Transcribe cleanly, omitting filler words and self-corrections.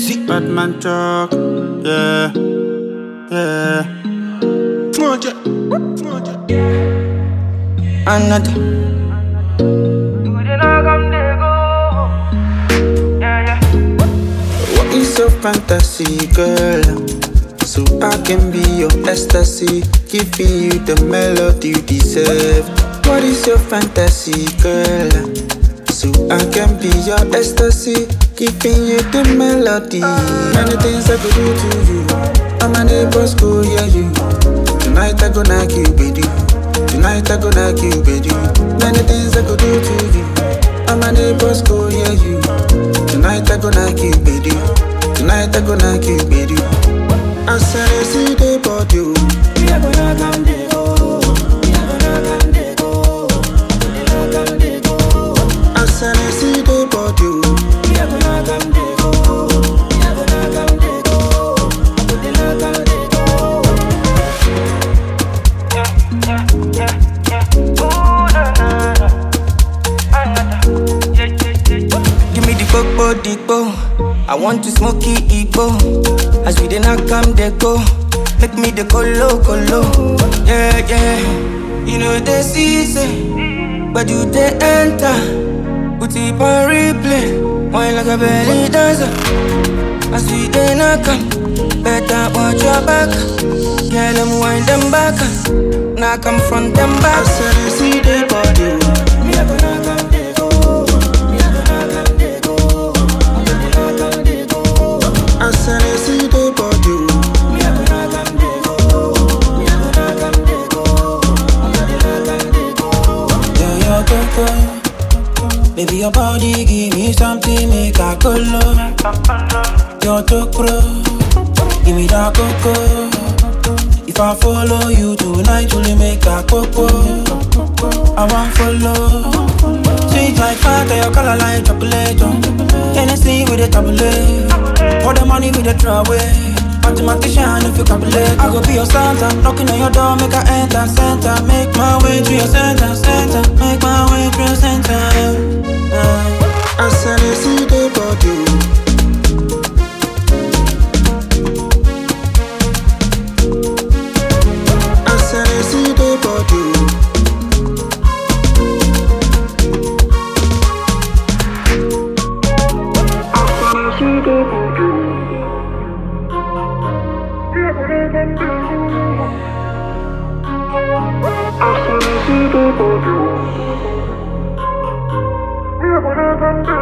Batman truck, yeah, yeah. Another. What is your fantasy, girl? So I can be your ecstasy, giving you the melody you deserve. What is your fantasy, girl? So I can be your ecstasy, giving you the melody. Many things I could do to you. I'm a neighbor's go, yeah, you. Tonight I go knock you, baby. Tonight I go knock you, baby. Many things I could do to you. I'm a neighbor's go, yeah, you. Tonight I go knock you, baby. Tonight I go knock you, baby. I said I see the body. We are gonna come there. I said I see the body. We are gonna come there. Give me the popo. I want to smoke it, Igbo. As we dey knock am, dey go. Make me the colo. Yeah, yeah. You know they see, say, but you they enter. Put it on replay. Wine like a belly dancer. As we dey knock am, better watch your back. Girl, them wind them back. Knock am front them back. I said I see the body. Me a go knock am, dey go. I said I see the body. Me a go knock am, dey go. Yeah, your coco. Baby, your body give me something, make a color. Your tokro, give me that coco. If I follow you tonight, will you make a coco? I want follow. Sweet like Fanta, your color like chocolate. Hennessy with a tablet. Pour the money with a traway. Mathematician if you calculate. I go be your Santa, knocking on your door, make I enter center. Make my way to your center. Make my way to your center. I said I see the body. I said I see the body. I said I see the body.